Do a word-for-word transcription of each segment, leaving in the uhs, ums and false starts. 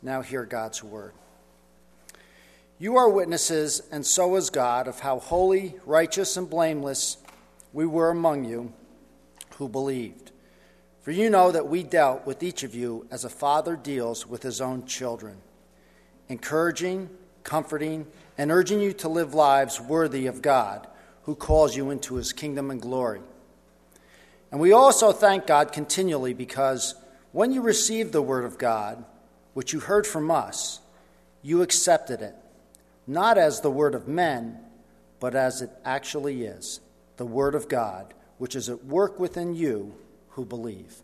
Now hear God's word. You are witnesses, and so is God, of how holy, righteous, and blameless we were among you who believed. For you know that we dealt with each of you as a father deals with his own children, encouraging, comforting, and urging you to live lives worthy of God, who calls you into his kingdom and glory. And we also thank God continually because when you received the word of God, which you heard from us, you accepted it, not as the word of men, but as it actually is, the word of God, which is at work within you who believe.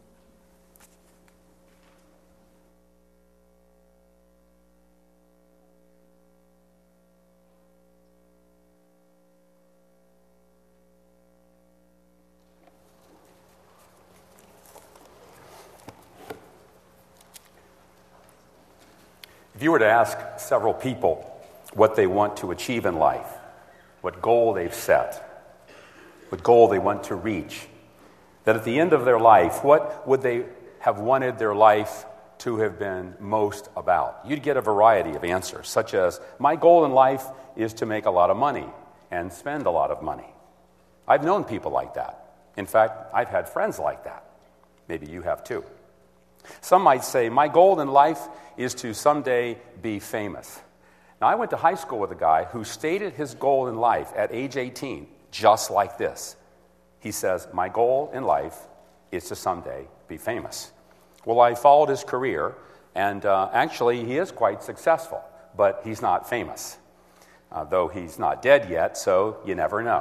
If you were to ask several people what they want to achieve in life, what goal they've set, what goal they want to reach, that at the end of their life, what would they have wanted their life to have been most about? You'd get a variety of answers, such as, my goal in life is to make a lot of money and spend a lot of money. I've known people like that. In fact, I've had friends like that. Maybe you have too. Some might say, my goal in life is to someday be famous. Now, I went to high school with a guy who stated his goal in life at age eighteen, just like this. He says, my goal in life is to someday be famous. Well, I followed his career, and uh, actually he is quite successful, but he's not famous, uh, though he's not dead yet, so you never know.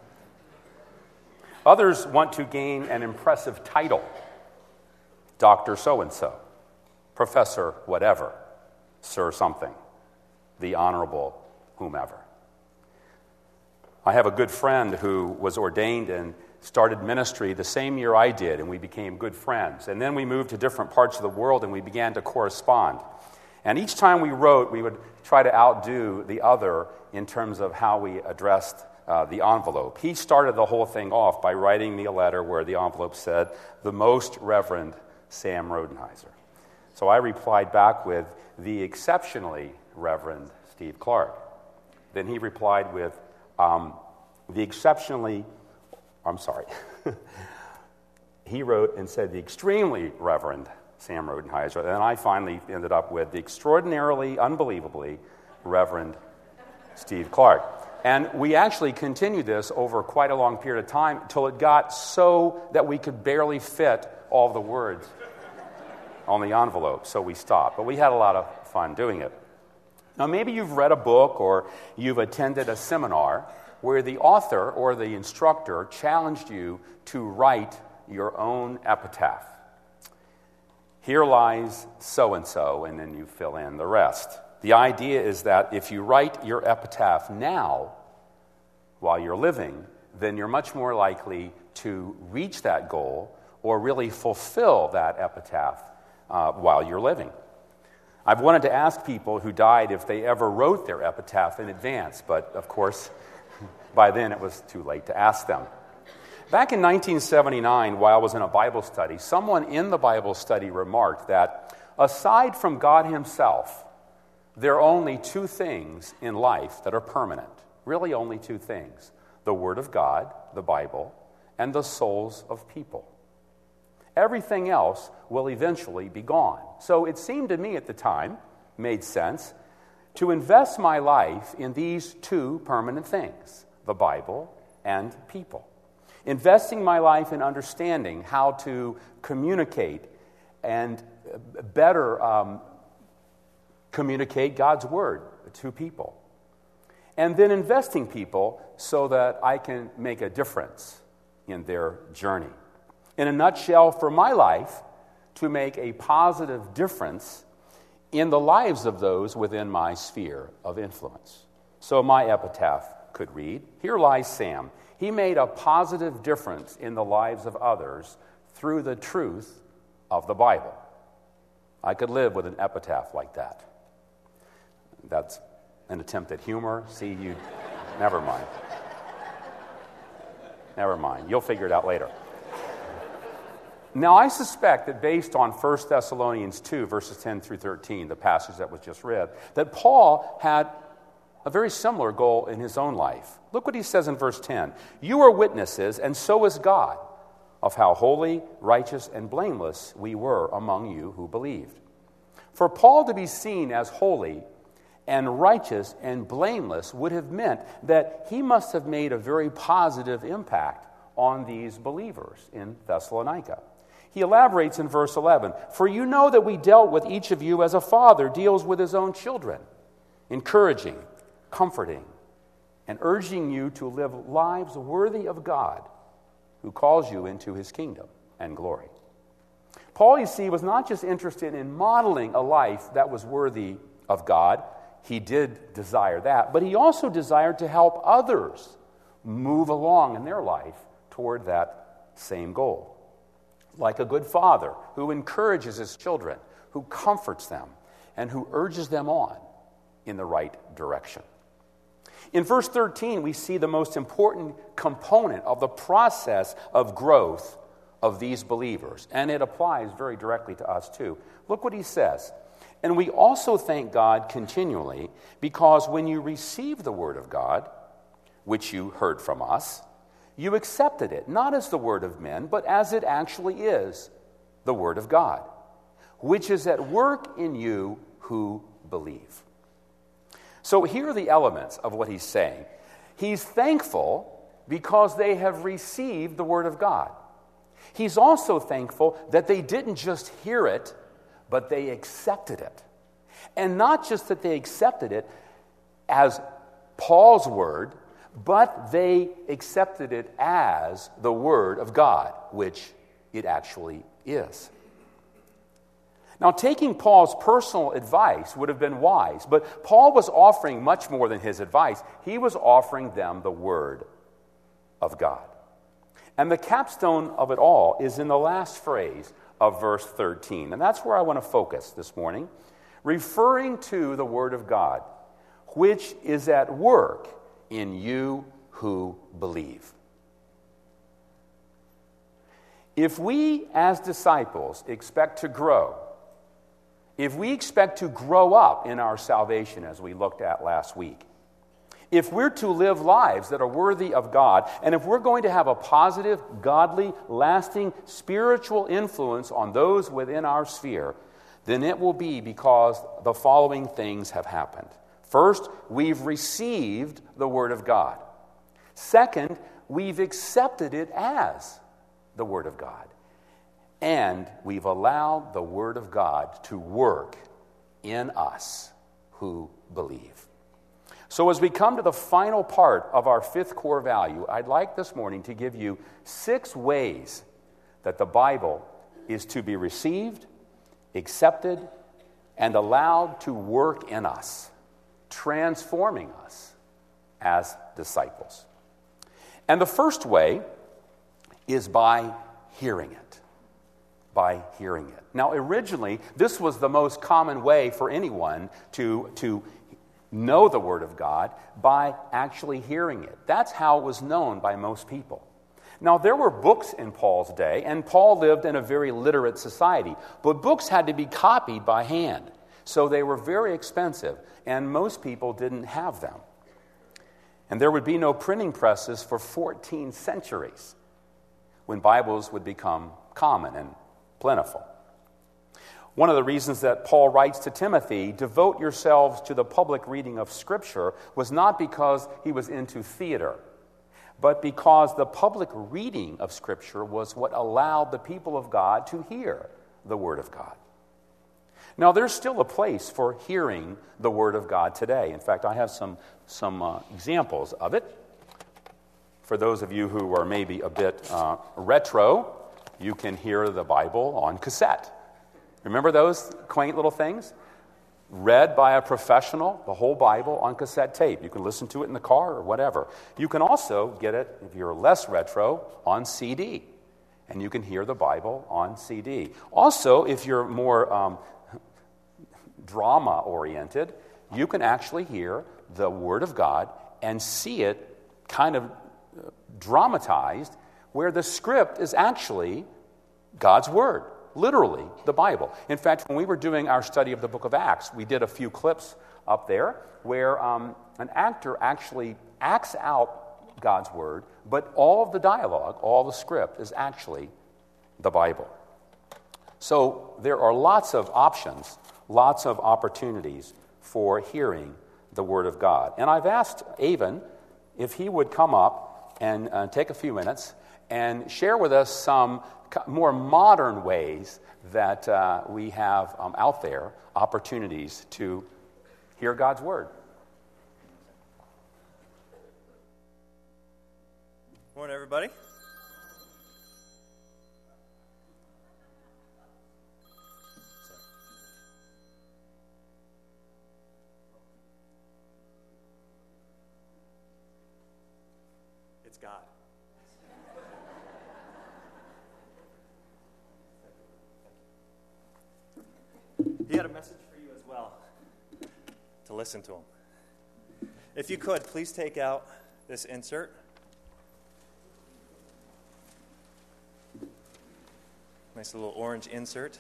Others want to gain an impressive title. Doctor so-and-so, Professor whatever, Sir something, the Honorable whomever. I have a good friend who was ordained and started ministry the same year I did, and we became good friends. And then we moved to different parts of the world, and we began to correspond. And each time we wrote, we would try to outdo the other in terms of how we addressed uh, the envelope. He started the whole thing off by writing me a letter where the envelope said, "The Most Reverend Sam Rodenheiser." So I replied back with, "The exceptionally Reverend Steve Clark." Then he replied with, um, "The exceptionally," I'm sorry. He wrote and said, "The extremely Reverend Sam Rodenheiser." And then I finally ended up with, "The extraordinarily, unbelievably Reverend Steve Clark." And we actually continued this over quite a long period of time until it got so that we could barely fit all the words on the envelope, so we stopped. But we had a lot of fun doing it. Now, maybe you've read a book or you've attended a seminar where the author or the instructor challenged you to write your own epitaph. Here lies so-and-so, and then you fill in the rest. The idea is that if you write your epitaph now, while you're living, then you're much more likely to reach that goal or really fulfill that epitaph uh, while you're living. I've wanted to ask people who died if they ever wrote their epitaph in advance, but of course, by then it was too late to ask them. Back in nineteen seventy-nine, while I was in a Bible study, someone in the Bible study remarked that aside from God himself, there are only two things in life that are permanent. Really only two things: the Word of God, the Bible, and the souls of people. Everything else will eventually be gone. So it seemed to me at the time, made sense, to invest my life in these two permanent things, the Bible and people. Investing my life in understanding how to communicate and better um, communicate God's Word to people. And then investing people so that I can make a difference in their journey. In a nutshell, for my life, to make a positive difference in the lives of those within my sphere of influence. So my epitaph could read, "Here lies Sam. He made a positive difference in the lives of others through the truth of the Bible." I could live with an epitaph like that. That's an attempt at humor. See, you... Never mind. Never mind. You'll figure it out later. Now, I suspect that based on First Thessalonians two, verses ten through thirteen, the passage that was just read, that Paul had a very similar goal in his own life. Look what he says in verse ten. You are witnesses, and so is God, of how holy, righteous, and blameless we were among you who believed. For Paul to be seen as holy and righteous and blameless would have meant that he must have made a very positive impact on these believers in Thessalonica. He elaborates in verse eleven, for you know that we dealt with each of you as a father deals with his own children, encouraging, comforting, and urging you to live lives worthy of God, who calls you into his kingdom and glory. Paul, you see, was not just interested in modeling a life that was worthy of God. He did desire that, but he also desired to help others move along in their life toward that same goal. Like a good father who encourages his children, who comforts them, and who urges them on in the right direction. In verse thirteen, we see the most important component of the process of growth of these believers, and it applies very directly to us too. Look what he says. And we also thank God continually, because when you received the word of God, which you heard from us, you accepted it, not as the word of men, but as it actually is, the word of God, which is at work in you who believe. So here are the elements of what he's saying. He's thankful because they have received the word of God. He's also thankful that they didn't just hear it, but they accepted it. And not just that they accepted it as Paul's word, but they accepted it as the word of God, which it actually is. Now, taking Paul's personal advice would have been wise, but Paul was offering much more than his advice. He was offering them the word of God. And the capstone of it all is in the last phrase of verse thirteen. And that's where I want to focus this morning, referring to the word of God, which is at work in you who believe. If we as disciples expect to grow, if we expect to grow up in our salvation as we looked at last week, if we're to live lives that are worthy of God, and if we're going to have a positive, godly, lasting, spiritual influence on those within our sphere, then it will be because the following things have happened. First, we've received the Word of God. Second, we've accepted it as the Word of God. And we've allowed the Word of God to work in us who believe. So as we come to the final part of our fifth core value, I'd like this morning to give you six ways that the Bible is to be received, accepted, and allowed to work in us, transforming us as disciples. And the first way is by hearing it. By hearing it. Now, originally, this was the most common way for anyone to, to know the Word of God, by actually hearing it. That's how it was known by most people. Now, there were books in Paul's day, and Paul lived in a very literate society, but books had to be copied by hand, so they were very expensive, and most people didn't have them. And there would be no printing presses for fourteen centuries when Bibles would become common and plentiful. One of the reasons that Paul writes to Timothy, devote yourselves to the public reading of Scripture, was not because he was into theater, but because the public reading of Scripture was what allowed the people of God to hear the Word of God. Now, there's still a place for hearing the Word of God today. In fact, I have some, some uh, examples of it. For those of you who are maybe a bit uh, retro, you can hear the Bible on cassette. Remember those quaint little things? Read by a professional, the whole Bible on cassette tape. You can listen to it in the car or whatever. You can also get it, if you're less retro, on C D. And you can hear the Bible on C D. Also, if you're more um, drama-oriented, you can actually hear the Word of God and see it kind of dramatized, where the script is actually God's Word, literally the Bible. In fact, when we were doing our study of the book of Acts, we did a few clips up there where um, an actor actually acts out God's Word, but all of the dialogue, all the script is actually the Bible. So there are lots of options, lots of opportunities for hearing the Word of God. And I've asked Avon if he would come up and uh, take a few minutes and share with us some more modern ways that uh, we have um, out there opportunities to hear God's Word. Morning, everybody. It's God. He had a message for you as well, to listen to him. If you could, please take out this insert. Nice little orange insert.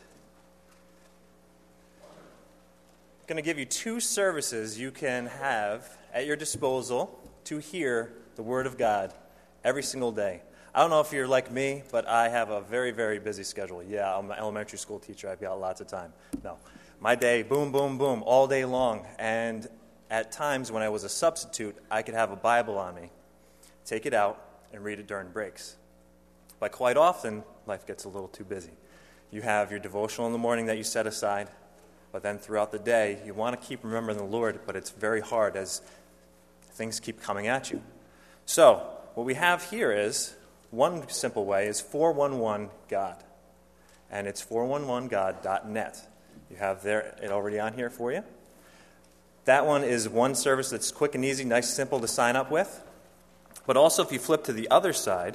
I'm going to give you two services you can have at your disposal to hear the Word of God every single day. I don't know if you're like me, but I have a very, very busy schedule. Yeah, I'm an elementary school teacher. I've got lots of time. No. My day, boom, boom, boom, all day long. And at times when I was a substitute, I could have a Bible on me, take it out, and read it during breaks. But quite often, life gets a little too busy. You have your devotional in the morning that you set aside, but then throughout the day, you want to keep remembering the Lord, but it's very hard as things keep coming at you. So, what we have here is, one simple way is four one one God, and it's four one one god dot net. You have there it already on here for you. That one is one service that's quick and easy, nice, simple to sign up with. But also, if you flip to the other side,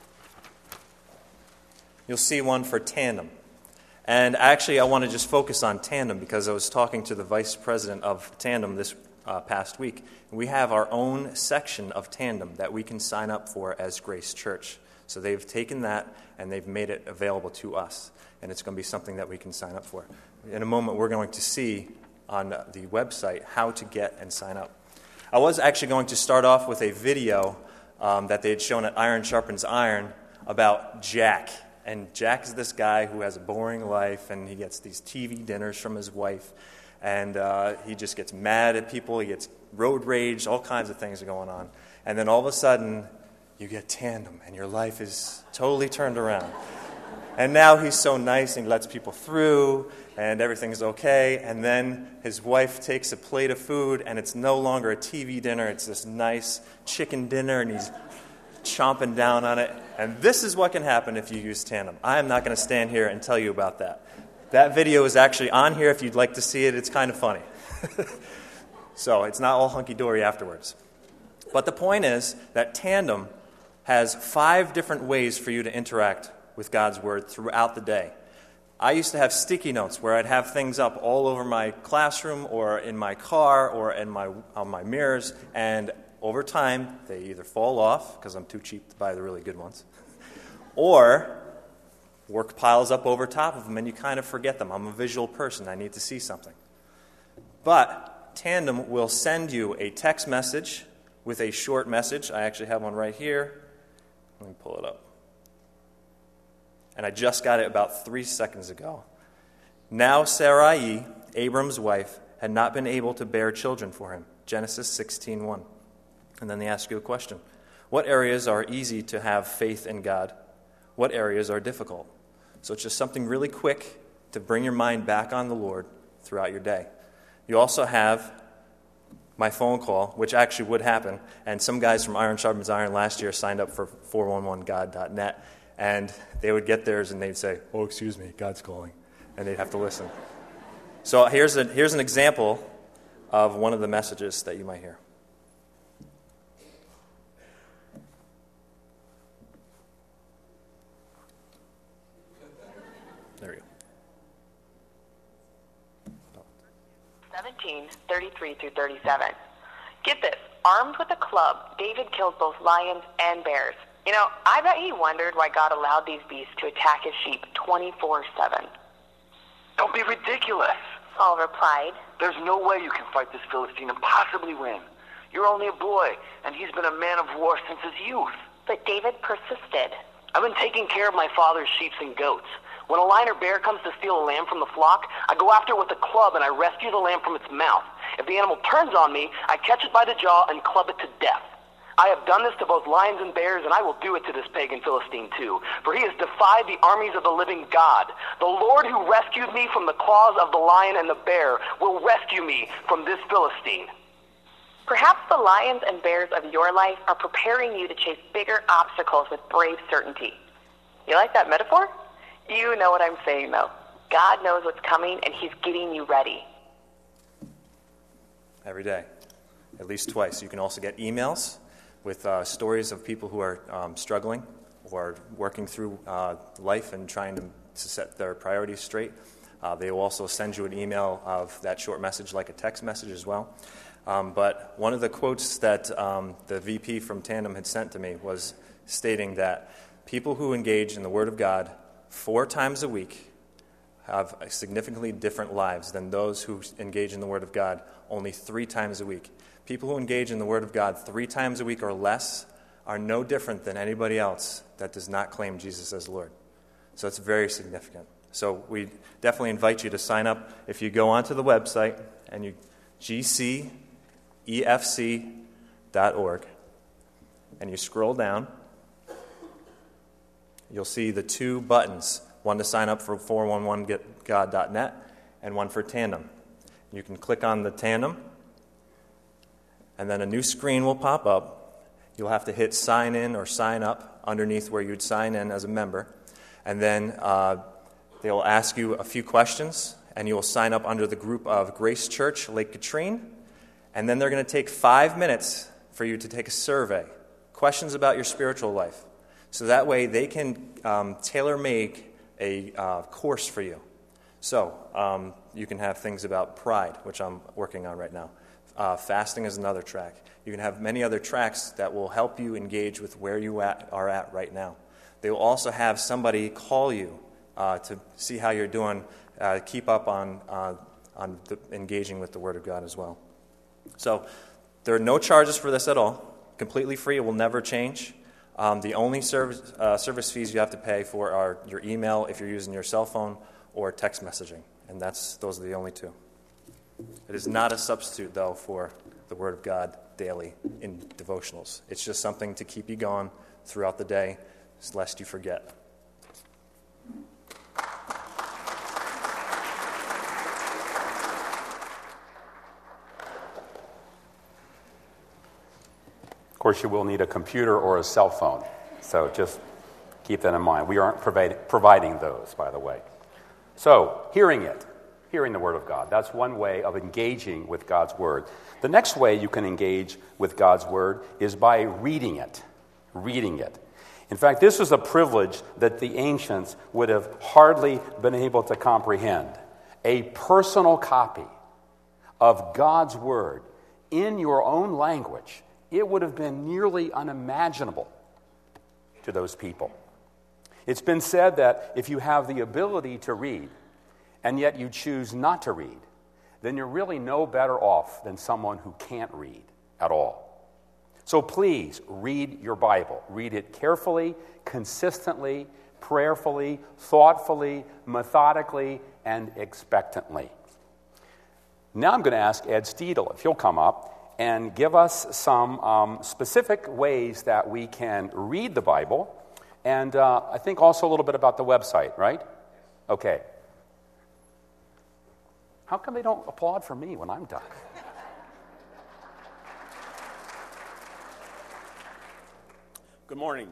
you'll see one for Tandem. And actually, I want to just focus on Tandem because I was talking to the vice president of Tandem this uh, past week. We have our own section of Tandem that we can sign up for as Grace Church. So they've taken that and they've made it available to us. And it's going to be something that we can sign up for. In a moment, we're going to see on the website how to get and sign up. I was actually going to start off with a video um, that they had shown at Iron Sharpens Iron about Jack. And Jack is this guy who has a boring life, and he gets these T V dinners from his wife, and uh, he just gets mad at people, he gets road rage, all kinds of things are going on. And then all of a sudden, you get Tandem, and your life is totally turned around. And now he's so nice, and he lets people through, and everything's okay. And then his wife takes a plate of food, and it's no longer a T V dinner, it's this nice chicken dinner, and he's chomping down on it. And this is what can happen if you use Tandem. I am not going to stand here and tell you about that. That video is actually on here if you'd like to see it. It's kind of funny. So it's not all hunky-dory afterwards. But the point is that Tandem has five different ways for you to interact with God's Word throughout the day. I used to have sticky notes where I'd have things up all over my classroom or in my car or in my on my mirrors, and over time, they either fall off, because I'm too cheap to buy the really good ones, or work piles up over top of them and you kind of forget them. I'm a visual person. I need to see something. But Tandem will send you a text message with a short message. I actually have one right here. Let me pull it up. And I just got it about three seconds ago. Now Sarai, Abram's wife, had not been able to bear children for him. Genesis sixteen one. And then they ask you a question. What areas are easy to have faith in God? What areas are difficult? So it's just something really quick to bring your mind back on the Lord throughout your day. You also have my phone call, which actually would happen. And some guys from Iron Sharpens Iron last year signed up for four one one god dot net. And they would get theirs and they'd say, oh, excuse me, God's calling. And they'd have to listen. So here's, a, here's an example of one of the messages that you might hear. There we go. seventeen, thirty-three through thirty-seven. Get this. Armed with a club, David killed both lions and bears. You know, I bet he wondered why God allowed these beasts to attack his sheep twenty-four seven. Don't be ridiculous. Saul replied, There's no way you can fight this Philistine and possibly win. You're only a boy, and he's been a man of war since his youth. but David persisted. I've been taking care of my father's sheep and goats. When a lion or bear comes to steal a lamb from the flock, I go after it with a club and I rescue the lamb from its mouth. If the animal turns on me, I catch it by the jaw and club it to death. I have done this to both lions and bears, and I will do it to this pagan Philistine too. For he has defied the armies of the living God. The Lord who rescued me from the claws of the lion and the bear will rescue me from this Philistine. Perhaps the lions and bears of your life are preparing you to chase bigger obstacles with brave certainty. You like that metaphor? You know what I'm saying, though. God knows what's coming, and he's getting you ready. Every day, at least twice. You can also get emails with uh, stories of people who are um, struggling or working through uh, life and trying to, to set their priorities straight. Uh, they will also send you an email of that short message, like a text message as well. Um, but one of the quotes that um, the V P from Tandem had sent to me was stating that people who engage in the Word of God four times a week have significantly different lives than those who engage in the Word of God only three times a week. People who engage in the Word of God three times a week or less are no different than anybody else that does not claim Jesus as Lord. So it's very significant. So we definitely invite you to sign up. If you go onto the website and you G C E F C dot org and you scroll down, you'll see the two buttons, one to sign up for four one one get god dot net and one for Tandem. You can click on the Tandem, and then a new screen will pop up. You'll have to hit sign in or sign up underneath where you'd sign in as a member. And then uh, they will ask you a few questions, and you will sign up under the group of Grace Church, Lake Katrine. And then they're going to take five minutes for you to take a survey, questions about your spiritual life. So that way they can um, tailor-make a uh, course for you. So um, you can have things about pride, which I'm working on right now. Uh, fasting is another track. You can have many other tracks that will help you engage with where you at, are at right now. They will also have somebody call you uh, to see how you're doing, uh, keep up on, uh, on the, engaging with the Word of God as well. So there are no charges for this at all. Completely free. It will never change. Um, the only service, uh, service fees you have to pay for are your email if you're using your cell phone or text messaging. And that's those are the only two. It is not a substitute, though, for the Word of God daily in devotionals. It's just something to keep you going throughout the day, lest you forget. Of course, you will need a computer or a cell phone, so just keep that in mind. We aren't provide, providing those, by the way. So, hearing it, hearing the Word of God, that's one way of engaging with God's Word. The next way you can engage with God's Word is by reading it, reading it. In fact, this is a privilege that the ancients would have hardly been able to comprehend. A personal copy of God's Word in your own language. It would have been nearly unimaginable to those people. It's been said that if you have the ability to read, and yet you choose not to read, then you're really no better off than someone who can't read at all. So please read your Bible. Read it carefully, consistently, prayerfully, thoughtfully, methodically, and expectantly. Now I'm going to ask Ed Steedle if he'll come up and give us some um, specific ways that we can read the Bible, and uh, I think also a little bit about the website, right? Okay. How come they don't applaud for me when I'm done? Good morning.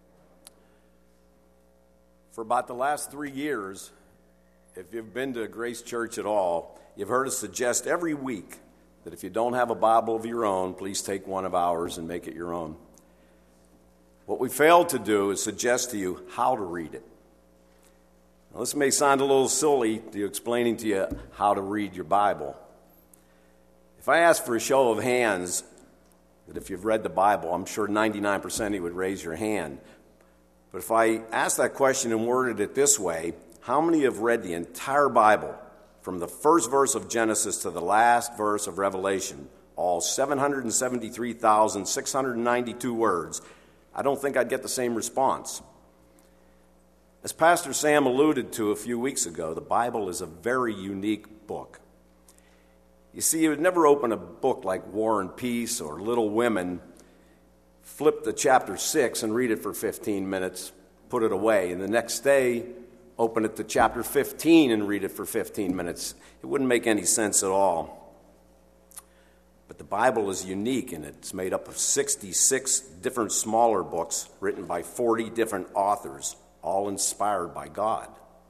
For about the last three years, if you've been to Grace Church at all, you've heard us suggest every week that if you don't have a Bible of your own, please take one of ours and make it your own. What we failed to do is suggest to you how to read it. Now, this may sound a little silly to explaining to you how to read your Bible. If I ask for a show of hands, that if you've read the Bible, I'm sure ninety-nine percent of you would raise your hand. But if I asked that question and worded it this way, how many have read the entire Bible from the first verse of Genesis to the last verse of Revelation, all seven hundred seventy-three thousand six hundred ninety-two words? I don't think I'd get the same response. As Pastor Sam alluded to a few weeks ago, the Bible is a very unique book. You see, you would never open a book like War and Peace or Little Women, flip to chapter six and read it for fifteen minutes, put it away, and the next day open it to chapter fifteen and read it for fifteen minutes. It wouldn't make any sense at all. But the Bible is unique, and it's made up of sixty-six different smaller books written by forty different authors, all inspired by God.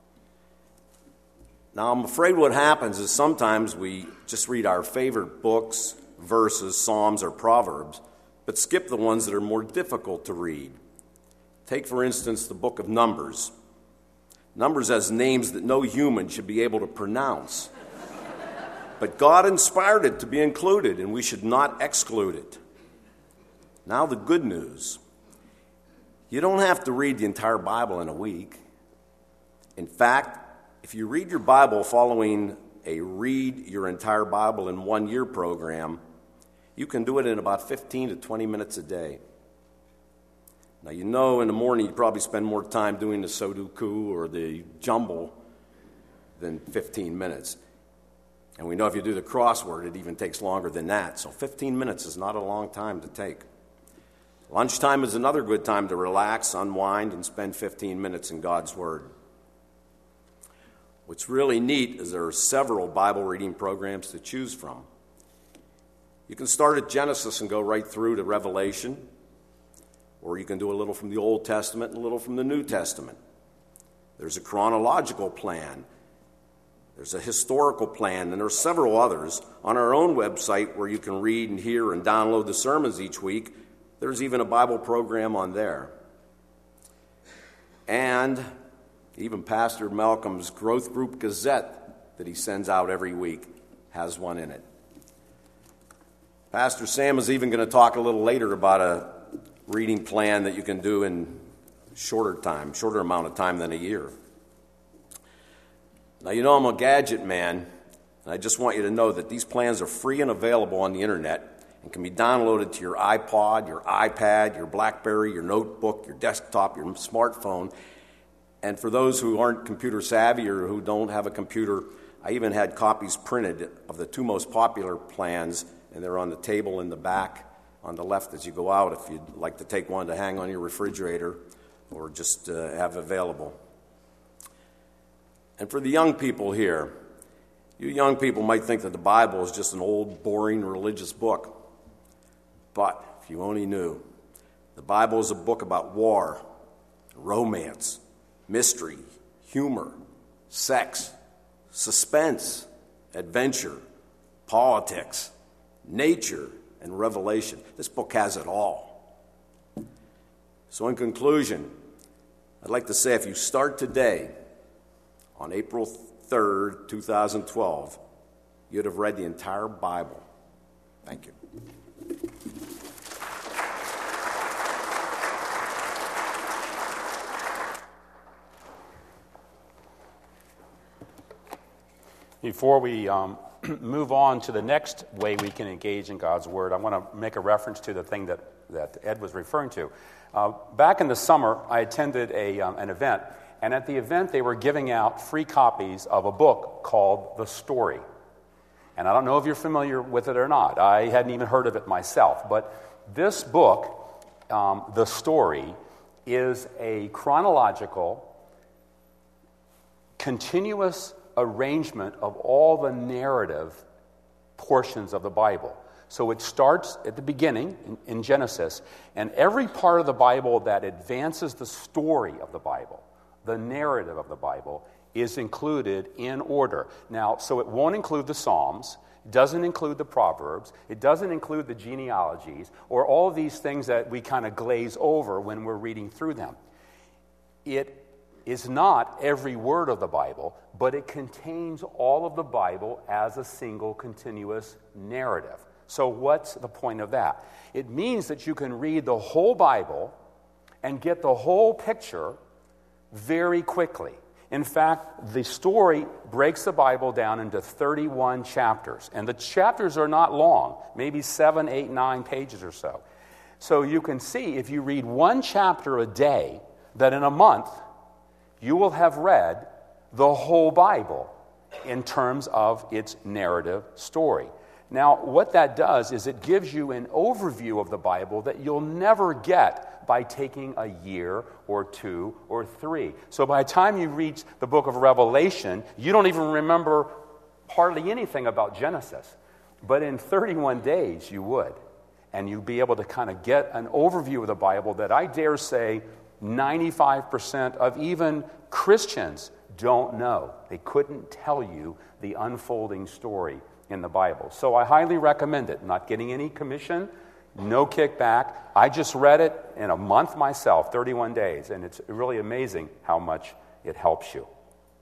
Now, I'm afraid what happens is sometimes we just read our favorite books, verses, Psalms, or Proverbs, but skip the ones that are more difficult to read. Take, for instance, the book of Numbers. Numbers has names that no human should be able to pronounce. But God inspired it to be included, and we should not exclude it. Now, the good news. You don't have to read the entire Bible in a week. In fact, if you read your Bible following a Read Your Entire Bible in One Year program, you can do it in about fifteen to twenty minutes a day. Now, you know in the morning you probably spend more time doing the Sudoku or the jumble than fifteen minutes. And we know if you do the crossword, it even takes longer than that. So fifteen minutes is not a long time to take. Lunchtime is another good time to relax, unwind, and spend fifteen minutes in God's Word. What's really neat is there are several Bible reading programs to choose from. You can start at Genesis and go right through to Revelation, or you can do a little from the Old Testament and a little from the New Testament. There's a chronological plan. There's a historical plan, and there are several others. On our own website where you can read and hear and download the sermons each week, there's even a Bible program on there. And even Pastor Malcolm's Growth Group Gazette that he sends out every week has one in it. Pastor Sam is even going to talk a little later about a reading plan that you can do in shorter time, shorter amount of time than a year. Now, you know I'm a gadget man, and I just want you to know that these plans are free and available on the internet and can be downloaded to your iPod, your iPad, your BlackBerry, your notebook, your desktop, your smartphone. And for those who aren't computer savvy or who don't have a computer, I even had copies printed of the two most popular plans, and they're on the table in the back on the left as you go out if you'd like to take one to hang on your refrigerator or just uh, have available. And for the young people here, you young people might think that the Bible is just an old, boring religious book. But if you only knew, the Bible is a book about war, romance, mystery, humor, sex, suspense, adventure, politics, nature, and revelation. This book has it all. So in conclusion, I'd like to say if you start today, on April third, twenty twelve, you'd have read the entire Bible. Thank you. Before we um, move on to the next way we can engage in God's Word, I want to make a reference to the thing that, that Ed was referring to. Uh, back in the summer, I attended a, um, an event, and at the event they were giving out free copies of a book called The Story. And I don't know if you're familiar with it or not. I hadn't even heard of it myself. But this book, um, The Story, is a chronological, continuous arrangement of all the narrative portions of the Bible. So it starts at the beginning in, in Genesis, and every part of the Bible that advances the story of the Bible, the narrative of the Bible, is included in order. Now, so it won't include the Psalms, it doesn't include the Proverbs, it doesn't include the genealogies, or all these things that we kind of glaze over when we're reading through them. It is not every word of the Bible, but it contains all of the Bible as a single continuous narrative. So what's the point of that? It means that you can read the whole Bible and get the whole picture very quickly. In fact, the story breaks the Bible down into thirty-one chapters. And the chapters are not long, maybe seven, eight, nine pages or so. So you can see if you read one chapter a day, that in a month you will have read the whole Bible in terms of its narrative story. Now, what that does is it gives you an overview of the Bible that you'll never get by taking a year or two or three. So by the time you reach the book of Revelation, you don't even remember hardly anything about Genesis. But in thirty-one days, you would. And you'd be able to kind of get an overview of the Bible that I dare say ninety-five percent of even Christians don't know. They couldn't tell you the unfolding story in the Bible. So I highly recommend it. Not getting any commission, no kickback. I just read it in a month myself, thirty-one days, and it's really amazing how much it helps you.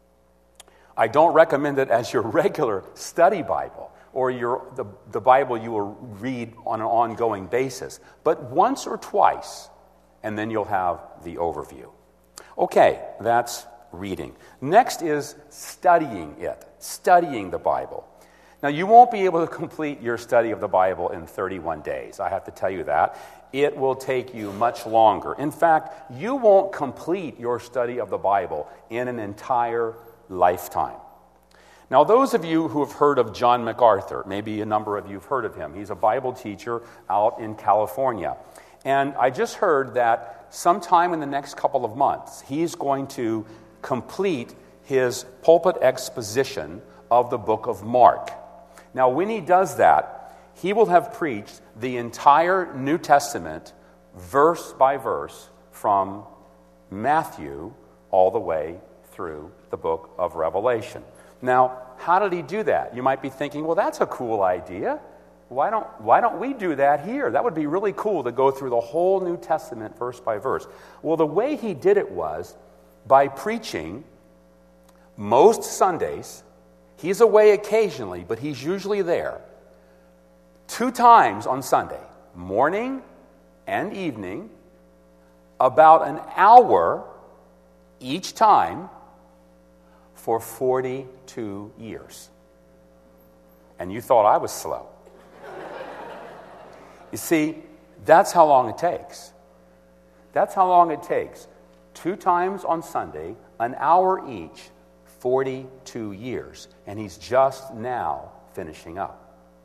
I don't recommend it as your regular study Bible or your the, the Bible you will read on an ongoing basis, but once or twice, and then you'll have the overview. Okay, that's reading. Next is studying it, studying the Bible. Now, you won't be able to complete your study of the Bible in thirty-one days. I have to tell you that. It will take you much longer. In fact, you won't complete your study of the Bible in an entire lifetime. Now, those of you who have heard of John MacArthur, maybe a number of you have heard of him. He's a Bible teacher out in California. And I just heard that sometime in the next couple of months, he's going to complete his pulpit exposition of the book of Mark. Now, when he does that, he will have preached the entire New Testament, verse by verse, from Matthew all the way through the book of Revelation. Now, how did he do that? You might be thinking, well, that's a cool idea. Why don't, why don't we do that here? That would be really cool to go through the whole New Testament verse by verse. Well, the way he did it was by preaching most Sundays. He's away occasionally, but he's usually there. Two times on Sunday, morning and evening, about an hour each time for forty-two years. And you thought I was slow. You see, that's how long it takes. That's how long it takes. Two times on Sunday, an hour each, forty-two years. And he's just now finishing up.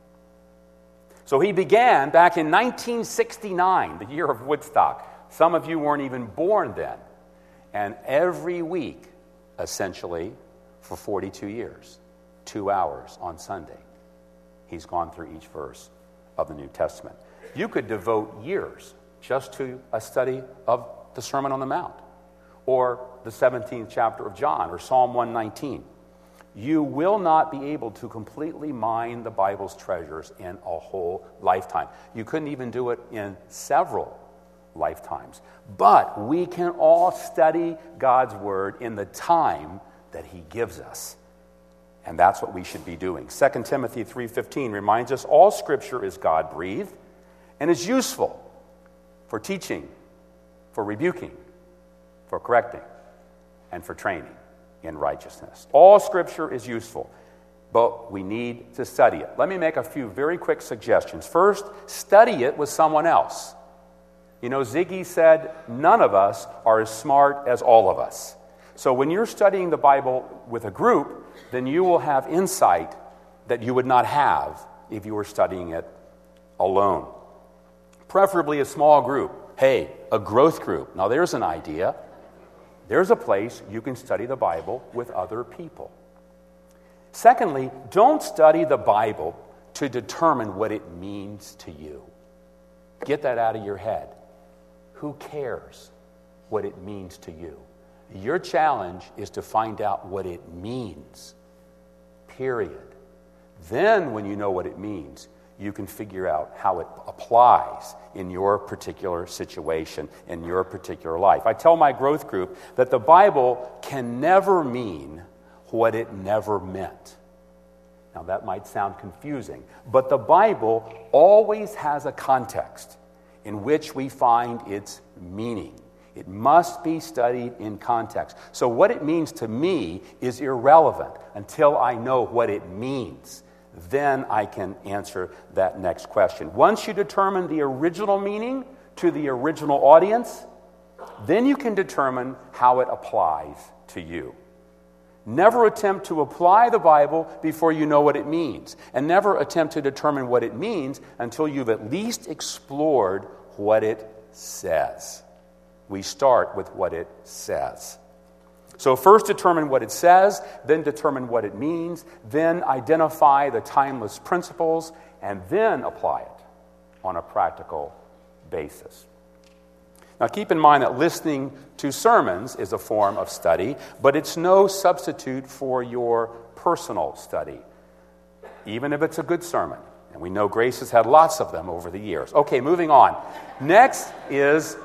So he began back in nineteen sixty-nine, the year of Woodstock. Some of you weren't even born then. And every week, essentially, for forty-two years, two hours on Sunday, he's gone through each verse of the New Testament. You could devote years just to a study of the Sermon on the Mount, or the seventeenth chapter of John, or Psalm one nineteen. You will not be able to completely mine the Bible's treasures in a whole lifetime. You couldn't even do it in several lifetimes. But we can all study God's Word in the time that He gives us. And that's what we should be doing. Second Timothy three fifteen reminds us all Scripture is God-breathed and is useful for teaching, for rebuking, for correcting, and for training in righteousness. All Scripture is useful, but we need to study it. Let me make a few very quick suggestions. First, study it with someone else. You know, Ziggy said, none of us are as smart as all of us. So when you're studying the Bible with a group, then you will have insight that you would not have if you were studying it alone. Preferably a small group. Hey, a growth group. Now there's an idea. There's a place you can study the Bible with other people. Secondly, don't study the Bible to determine what it means to you. Get that out of your head. Who cares what it means to you? Your challenge is to find out what it means, period. Then, when you know what it means, you can figure out how it applies in your particular situation, in your particular life. I tell my growth group that the Bible can never mean what it never meant. Now, that might sound confusing, but the Bible always has a context in which we find its meaning. It must be studied in context. So what it means to me is irrelevant until I know what it means. Then I can answer that next question. Once you determine the original meaning to the original audience, then you can determine how it applies to you. Never attempt to apply the Bible before you know what it means. And never attempt to determine what it means until you've at least explored what it says. We start with what it says. So first determine what it says, then determine what it means, then identify the timeless principles, and then apply it on a practical basis. Now keep in mind that listening to sermons is a form of study, but it's no substitute for your personal study, even if it's a good sermon. And we know Grace has had lots of them over the years. Okay, moving on. Next is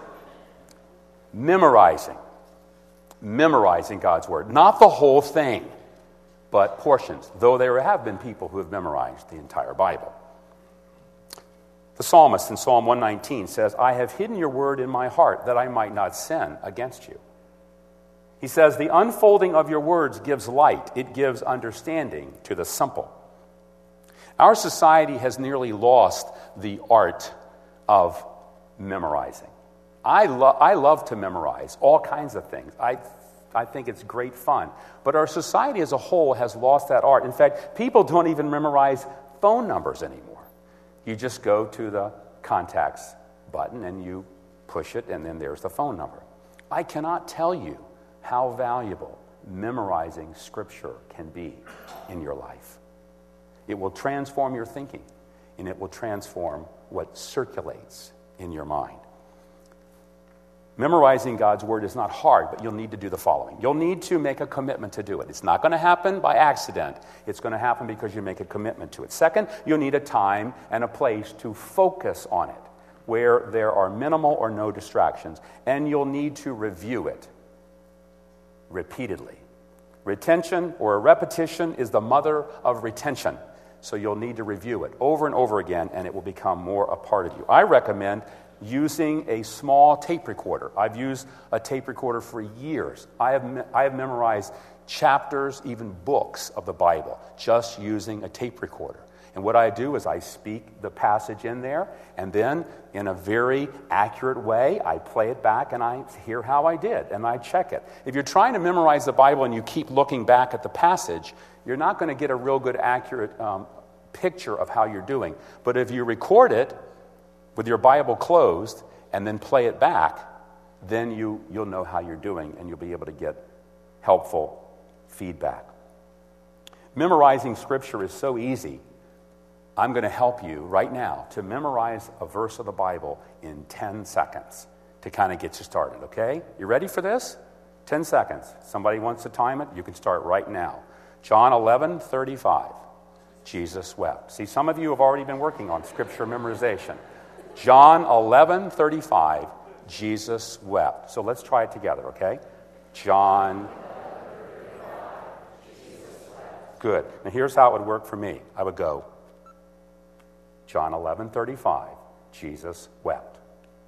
memorizing. Memorizing God's Word. Not the whole thing, but portions, though there have been people who have memorized the entire Bible. The psalmist in Psalm one nineteen says, I have hidden your word in my heart that I might not sin against you. He says, the unfolding of your words gives light. It gives understanding to the simple. Our society has nearly lost the art of memorizing. I, lo- I love to memorize all kinds of things. I, I think it's great fun. But our society as a whole has lost that art. In fact, people don't even memorize phone numbers anymore. You just go to the contacts button and you push it, and then there's the phone number. I cannot tell you how valuable memorizing Scripture can be in your life. It will transform your thinking, and it will transform what circulates in your mind. Memorizing God's Word is not hard, but you'll need to do the following. You'll need to make a commitment to do it. It's not going to happen by accident. It's going to happen because you make a commitment to it. Second, you'll need a time and a place to focus on it, where there are minimal or no distractions. And you'll need to review it repeatedly. Retention or a repetition is the mother of retention. So you'll need to review it over and over again, and it will become more a part of you. I recommend using a small tape recorder. I've used a tape recorder for years. I have me- I have memorized chapters, even books of the Bible, just using a tape recorder. And what I do is I speak the passage in there, and then in a very accurate way, I play it back and I hear how I did, and I check it. If you're trying to memorize the Bible and you keep looking back at the passage, you're not going to get a real good, accurate um, picture of how you're doing. But if you record it with your Bible closed and then play it back, then you, you'll know how you're doing, and you'll be able to get helpful feedback. Memorizing Scripture is so easy. I'm going to help you right now to memorize a verse of the Bible in ten seconds to kind of get you started, okay? You ready for this? ten seconds. Somebody wants to time it? You can start right now. John eleven thirty-five. Jesus wept. See, some of you have already been working on Scripture memorization. John eleven thirty-five. Jesus wept. So let's try it together, okay? John. Good. Now here's how it would work for me. I would go, John eleven thirty-five, Jesus wept.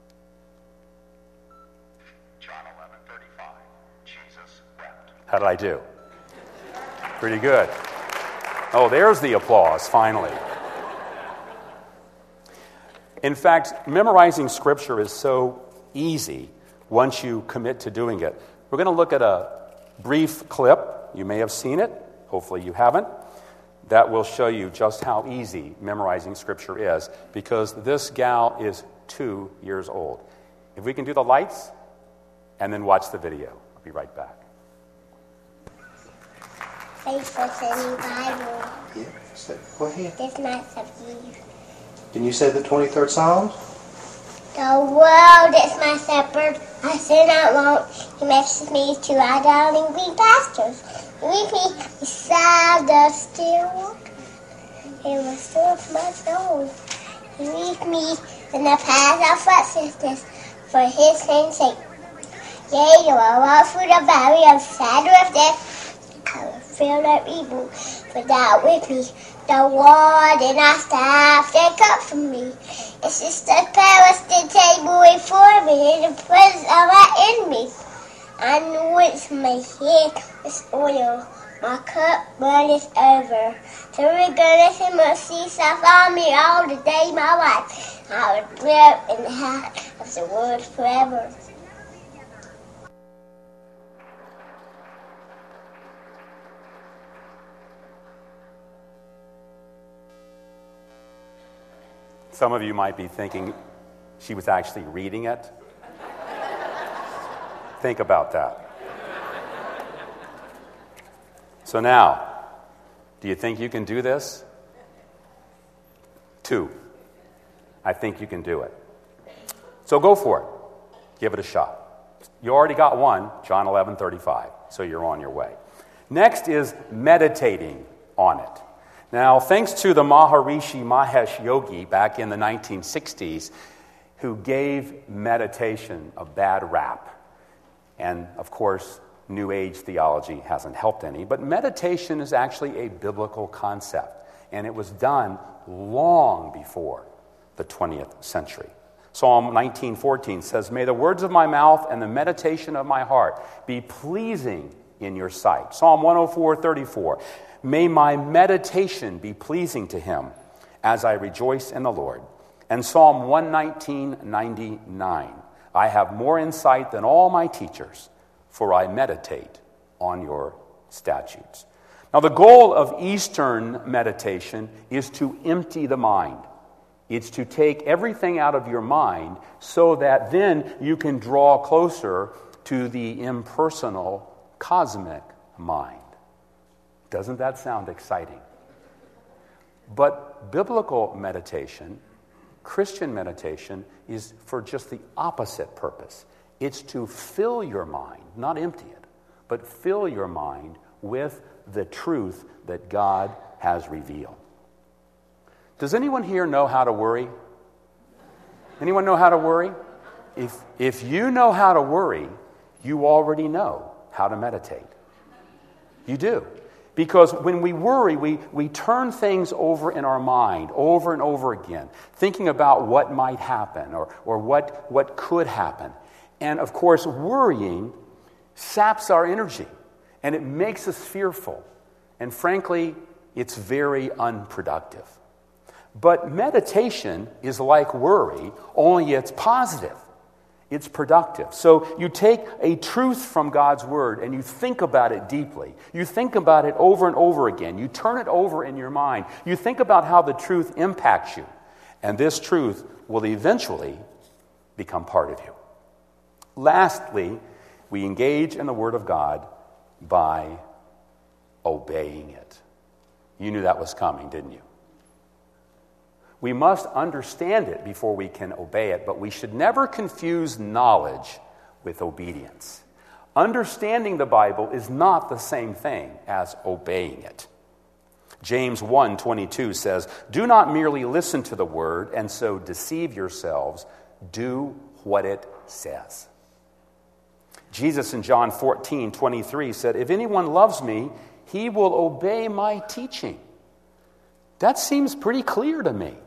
John eleven thirty-five, Jesus wept. How did I do? Pretty good. Oh, there's the applause, finally. In fact, memorizing Scripture is so easy once you commit to doing it. We're going to look at a brief clip. You may have seen it. Hopefully you haven't. That will show you just how easy memorizing Scripture is, because this gal is two years old. If we can do the lights and then watch the video. I'll be right back. Faithful in the Bible. Yeah, say, go ahead. This nice of you. Can you say the twenty-third Psalm? The world is my shepherd. I sin not won't. He makes me to lie down in green pastures. He leads me beside the still water. He will restore my soul. He leads me in the path of righteousness for his name's sake. Yea, though I walk through the valley of shadow of death, I will feel their evil. For thou with me, the word and thy staff, they comfort me. It's just the palace, the table before me, in the presence of my enemies. I anoint my head with oil, my cup runneth over. Surely goodness and mercy shall follow me all the day of my life. I will live in the house of the Lord forever. Some of you might be thinking she was actually reading it. Think about that. So now, do you think you can do this? Two. I think you can do it. So go for it. Give it a shot. You already got one, John eleven thirty-five, so you're on your way. Next is meditating on it. Now, thanks to the Maharishi Mahesh Yogi back in the nineteen sixties, who gave meditation a bad rap. And, of course, New Age theology hasn't helped any. But meditation is actually a biblical concept. And it was done long before the twentieth century. Psalm nineteen fourteen says, "May the words of my mouth and the meditation of my heart be pleasing in your sight." Psalm one oh four thirty-four, "May my meditation be pleasing to him as I rejoice in the Lord." And Psalm one nineteen ninety-nine, "I have more insight than all my teachers, for I meditate on your statutes." Now, the goal of Eastern meditation is to empty the mind. It's to take everything out of your mind so that then you can draw closer to the impersonal, cosmic mind. Doesn't that sound exciting? But biblical meditation, Christian meditation, is for just the opposite purpose. It's to fill your mind, not empty it, but fill your mind with the truth that God has revealed. Does anyone here know how to worry? Anyone know how to worry? If, if you know how to worry, you already know how to meditate. You do. Because when we worry, we, we turn things over in our mind over and over again, thinking about what might happen or, or what, what could happen. And of course, worrying saps our energy and it makes us fearful. And frankly, it's very unproductive. But meditation is like worry, only it's positive. It's productive. So you take a truth from God's Word and you think about it deeply. You think about it over and over again. You turn it over in your mind. You think about how the truth impacts you. And this truth will eventually become part of you. Lastly, we engage in the Word of God by obeying it. You knew that was coming, didn't you? We must understand it before we can obey it, but we should never confuse knowledge with obedience. Understanding the Bible is not the same thing as obeying it. James one twenty-two says, "Do not merely listen to the word and so deceive yourselves. Do what it says." Jesus in John fourteen twenty-three said, "If anyone loves me, he will obey my teaching." That seems pretty clear to me.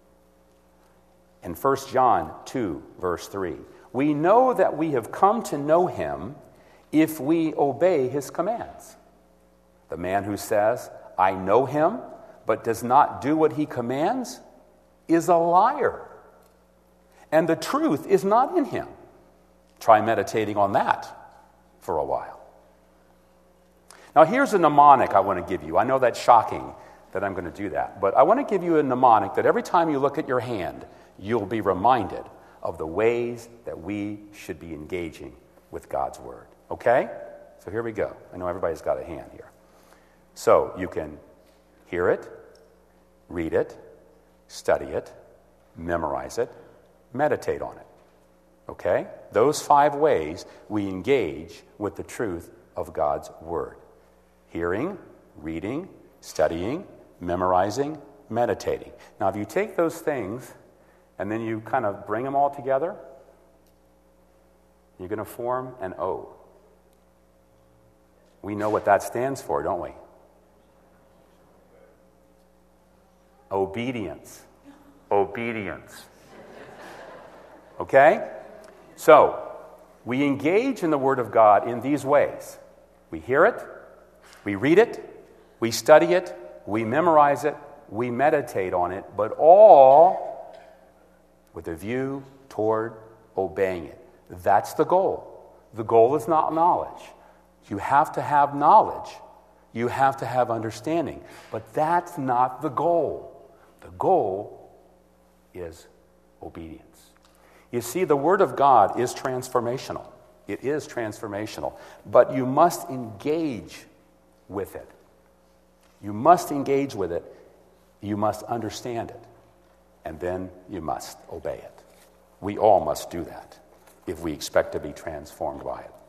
In First John two, verse three, "We know that we have come to know him if we obey his commands. The man who says, 'I know him,' but does not do what he commands, is a liar. And the truth is not in him." Try meditating on that for a while. Now here's a mnemonic I want to give you. I know that's shocking that I'm going to do that, but I want to give you a mnemonic that every time you look at your hand, you'll be reminded of the ways that we should be engaging with God's Word. Okay? So here we go. I know everybody's got a hand here. So you can hear it, read it, study it, memorize it, meditate on it. Okay? Those five ways we engage with the truth of God's Word. Hearing, reading, studying, memorizing, meditating. Now, if you take those things and then you kind of bring them all together, you're going to form an O. We know what that stands for, don't we? Obedience. Obedience. Okay? So, we engage in the Word of God in these ways. We hear it, we read it, we study it, we memorize it, we meditate on it, but all with a view toward obeying it. That's the goal. The goal is not knowledge. You have to have knowledge. You have to have understanding. But that's not the goal. The goal is obedience. You see, the Word of God is transformational. It is transformational. But you must engage with it. You must engage with it. You must understand it. And then you must obey it. We all must do that if we expect to be transformed by it.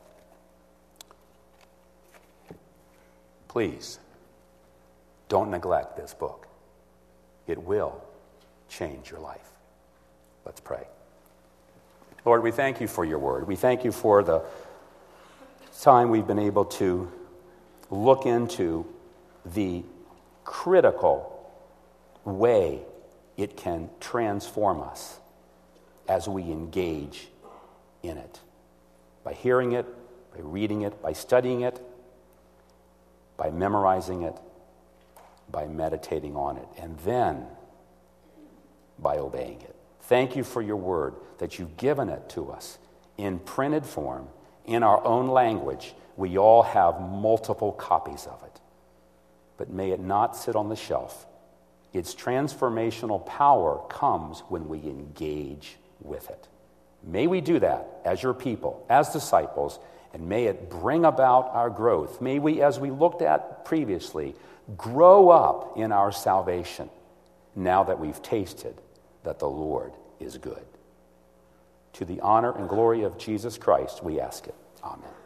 Please, don't neglect this book. It will change your life. Let's pray. Lord, we thank you for your word. We thank you for the time we've been able to look into the critical way it can transform us as we engage in it. By hearing it, by reading it, by studying it, by memorizing it, by meditating on it, and then by obeying it. Thank you for your word, that you've given it to us in printed form, in our own language. We all have multiple copies of it. But may it not sit on the shelf. Its transformational power comes when we engage with it. May we do that as your people, as disciples, and may it bring about our growth. May we, as we looked at previously, grow up in our salvation now that we've tasted that the Lord is good. To the honor and glory of Jesus Christ, we ask it. Amen.